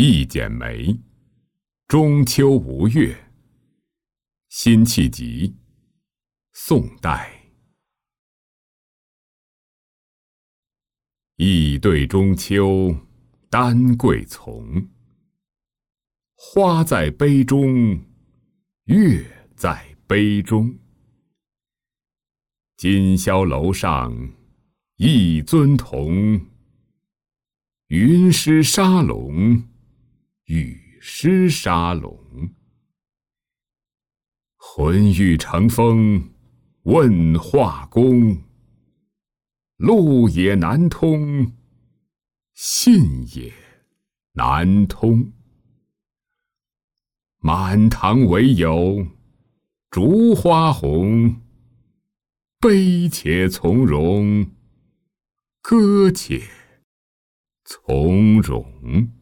一剪梅，中秋无月。辛弃疾，宋代。一对中秋，丹桂丛。花在杯中，月在杯中。今宵楼上一尊铜，云湿沙龙，雨湿沙龙。魂欲乘风问画工，路也难通，信也难通。满堂唯有烛花红，悲且从容，歌且从容。